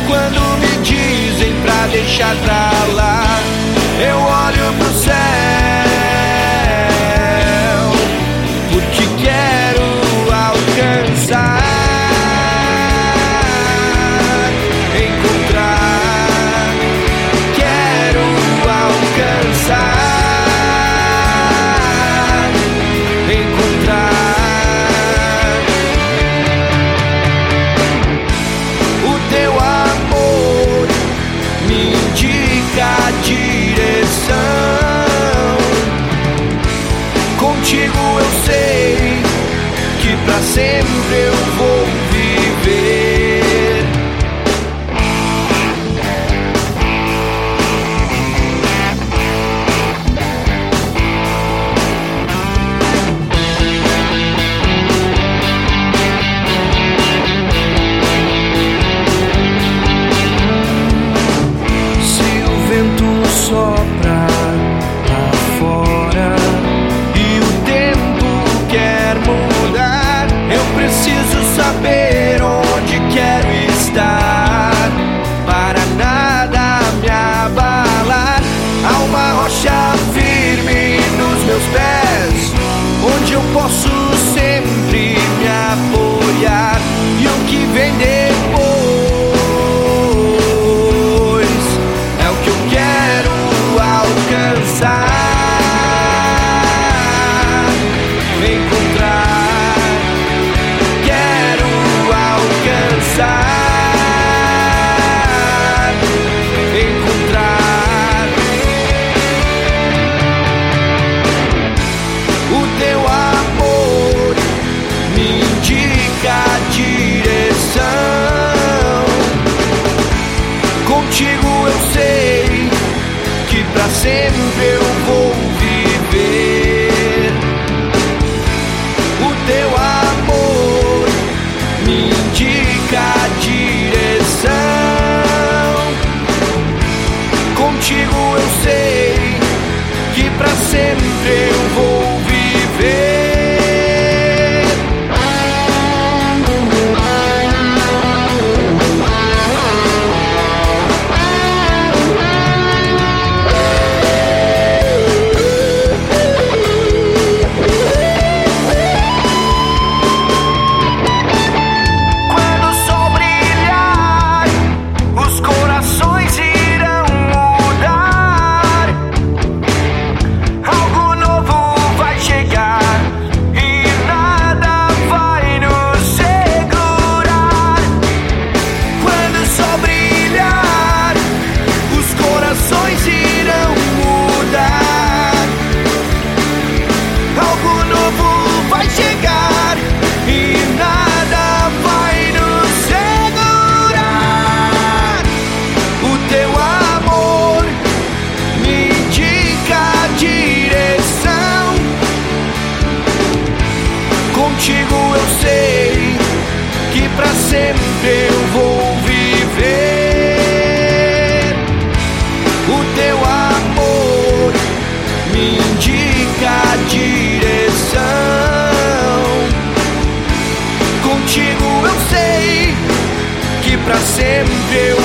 Quando me dizem pra deixar pra lá, eu olho pro céu, porque quero alcançar, encontrar. Quero alcançar, encontrar. O teu amor me indica a direção. Contigo eu sei que pra sempre eu vou viver. Se o vento sopra lá fora e o tempo quer mudar, eu preciso saber onde quero estar, para nada me abalar. Há uma rocha firme nos meus pés, onde eu posso sempre me apoiar. E o que vem depois é o que eu quero alcançar, encontrar. Quero alcançar, encontrar. O teu amor me indica a direção. Contigo eu sei que pra sempre eu vou viver. O teu amor me indica a direção. Contigo eu sei que pra sempre eu vou viver. Quando o sol brilhar, os corações irão mudar. Algo novo vai chegar e nada vai nos segurar. Quando o sol brilhar, os corações irão mudar. Algo novo vai chegar e nada vai nos segurar. O teu amor me indica a direção. Contigo eu sei que pra sempre eu vou viver. O teu amor me indica a direção. Contigo eu sei que pra sempre eu